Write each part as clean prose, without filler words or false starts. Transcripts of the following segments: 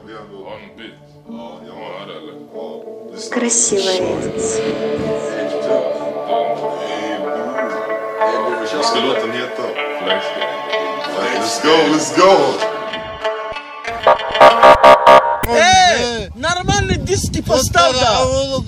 Красивая. Let's go. Нормальный диски поставь, да.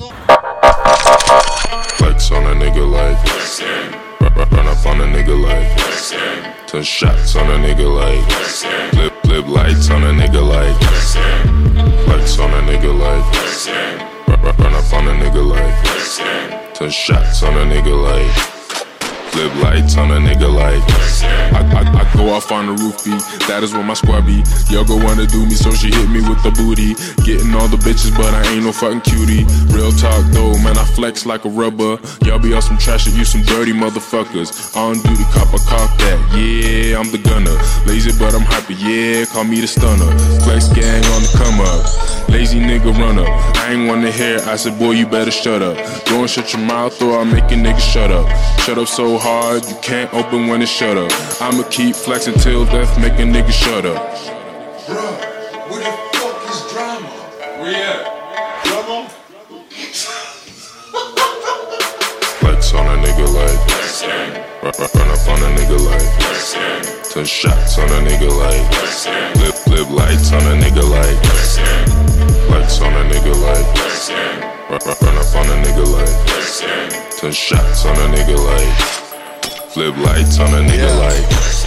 Flex on a nigga like run up on a nigga like 10 shots on a nigga like flip lights on a nigga like flex on a nigga like run up on a nigga like 10 shots on a nigga like flip lights on a nigga like I go off on the roof beat, that is what my squad be. Yo go wanna do me, so she hit me with the booty. Getting all the bitches, but I ain't no fucking cutie. Real talk though, man, I flex like a rubber. Y'all be on some trash shit, you some dirty motherfuckers. On duty, cop a cock that, yeah, I'm the gunner. Lazy but I'm hyper, yeah, call me the stunner. Flex gang on the come up, lazy nigga runner. I ain't wanna hear, I said boy you better shut up. Go and shut your mouth or I'll make a nigga shut up. Shut up so hard, you can't open when it's shut up. I'ma keep flexing till death, make a nigga shut up. Bruh, where the fuck is drama? Where you at? Drama? Flex on a nigga like run up on a nigga like 10 shots on a nigga like flip lights on a nigga like flex on a nigga like run up on a nigga like 10 shots on a nigga like flip lights on a nigga like